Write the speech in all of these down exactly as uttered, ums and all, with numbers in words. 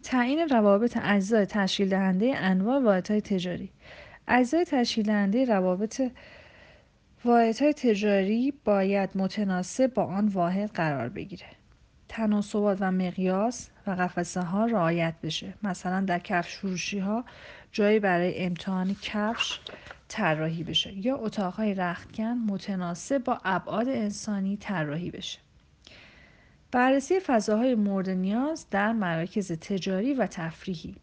تعیین روابط اجزای تشکیل دهنده انواع واحدهای تجاری. اجزای تشکیل دهنده روابط واحدهای تجاری باید متناسب با آن واحد قرار بگیره. تناسبات و مقیاس و قفسه ها رعایت بشه. مثلا در کفش فروشی ها جایی برای امتحان کفش طراحی بشه یا اتاقهای رختکن متناسب با ابعاد انسانی طراحی بشه. بررسی فضاهای مورد نیاز در مراکز تجاری و تفریحی.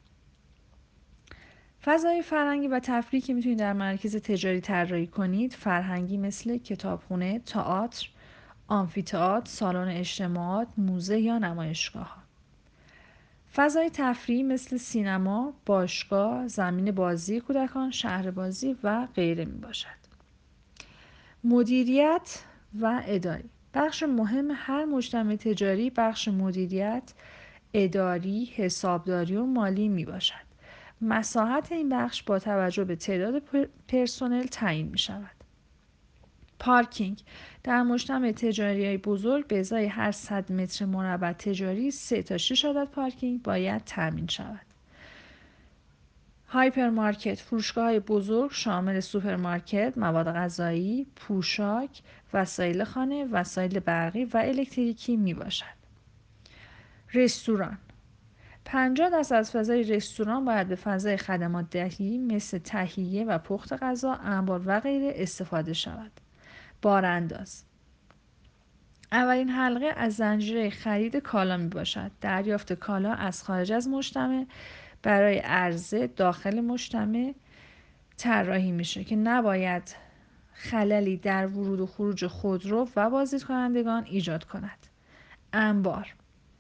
فضای فرهنگی و تفریحی که میتونید در مراکز تجاری طراحی کنید فرهنگی مثل کتابخونه، تئاتر، آمفی‌تئاتر، سالن اجتماعات، موزه یا نمایشگاه‌ها. فضای تفریحی مثل سینما، باشگاه، زمین بازی کودکان، شهر بازی و غیره می باشد. مدیریت و اداری. بخش مهم هر مجتمع تجاری بخش مدیریت، اداری، حسابداری و مالی می باشد. مساحت این بخش با توجه به تعداد پرسنل تعیین می شود. پارکینگ در مجتمع تجاری بزرگ به ازای هر صد متر مربع تجاری سه تا شش عدد پارکینگ باید تامین شود. هایپرمارکت فروشگاه‌های بزرگ شامل سوپرمارکت، مواد غذایی، پوشاک، وسایل خانه، وسایل برقی و الکتریکی می باشد. رستوران پنجاه درصد از فضای رستوران باید به فضای خدمات دهی مثل تهیه و پخت غذا، انبار و غیره استفاده شود. بارانداز اولین حلقه از زنجیره خرید کالا می باشد. دریافت کالا از خارج از مجتمع برای عرضه داخل مجتمع طراحی میشه که نباید خللی در ورود و خروج خودرو و بازدیدکنندگان ایجاد کند. انبار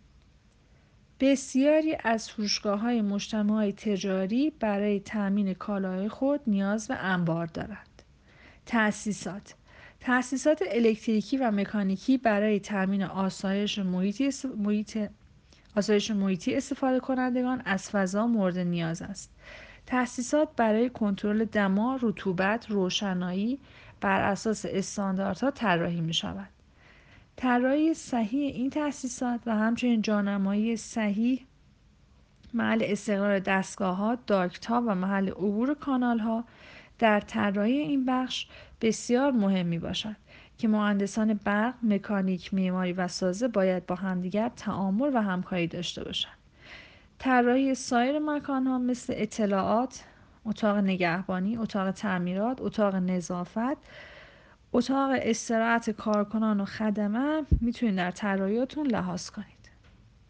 بسیاری از فروشگاه‌های مجتمع‌های تجاری برای تأمین کالاهای خود نیاز به انبار دارند. تأسیسات تأسیسات الکتریکی و مکانیکی برای تأمین آسایش محیطی, محیط آسایش محیطی استفاده کنندگان از فضا مورد نیاز است. تأسیسات برای کنترل دما، رطوبت، روشنایی بر اساس استانداردها طراحی می‌شود. طراحی صحیح این تأسیسات و همچنین جانمایی صحیح محل استقرار دستگاه‌ها، داکت‌ها و محل عبور کانال‌ها در طراحی این بخش بسیار مهم می‌باشد که مهندسان برق، مکانیک، معماری و سازه باید با همدیگر تعامل و همکاری داشته باشند. طراحی سایر مکان‌ها مثل اطلاعات، اتاق نگهبانی، اتاق تعمیرات، اتاق نظافت، اتاق استراحت کارکنان و خدمه میتونید در طراحیاتون لحاظ کنید.